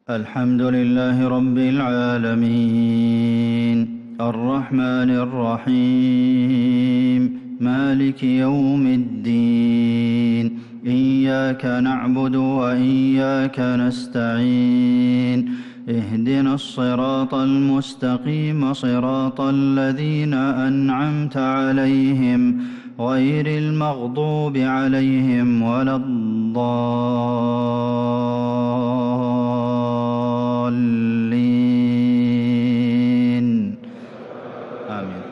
الحمد لله رب العالمين الرحمن الرحيم مالك يوم الدين إياك نعبد وإياك نستعين اهدنا الصراط المستقيم صراط الذين أنعمت عليهم غير المغضوب عليهم ولا الضالين آمين.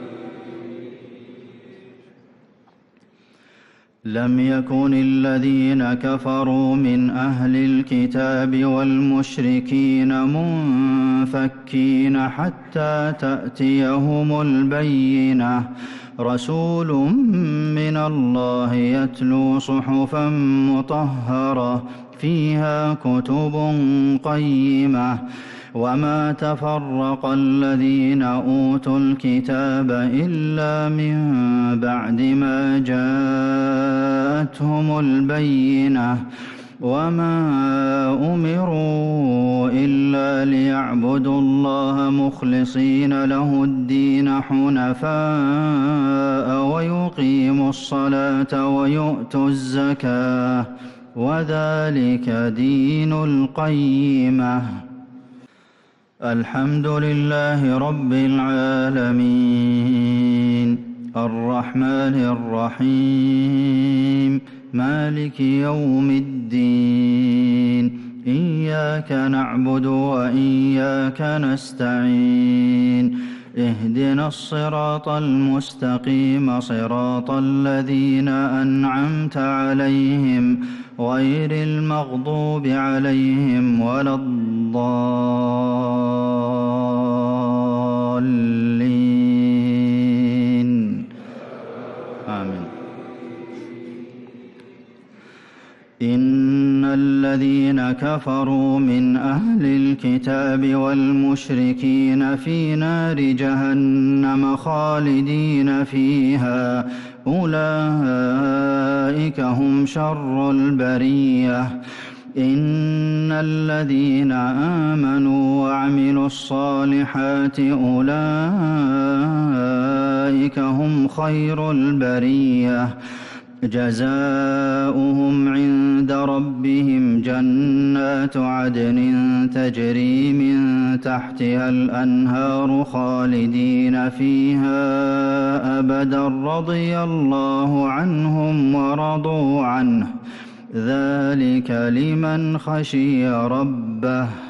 لم يكن الذين كفروا من أهل الكتاب والمشركين منفكين حتى تأتيهم البينة رسول من الله يتلو صحفا مطهرة فيها كتب قيمة وما تفرق الذين أوتوا الكتاب إلا من بعد ما جاءتهم البينة وما أمروا إلا ليعبدوا الله مخلصين له الدين حنفاء ويقيموا الصلاة ويؤتوا الزكاة وذلك دين القيمة. الحمد لله رب العالمين الرحمن الرحيم مالك يوم الدين إياك نعبد وإياك نستعين اهدنا الصراط المستقيم صراط الذين أنعمت عليهم غير المغضوب عليهم ولا الضالين آمين. إن الذين كفروا من أهل الكتاب والمشركين في نار جهنم خالدين فيها أولئك هم شر البرية. إن الذين آمنوا وعملوا الصالحات أولئك هم خير البرية جزاؤهم عند ربهم جنات عدن تجري من تحتها الأنهار خالدين فيها أبدا رضي الله عنهم ورضوا عنه ذلك لمن خشي ربه.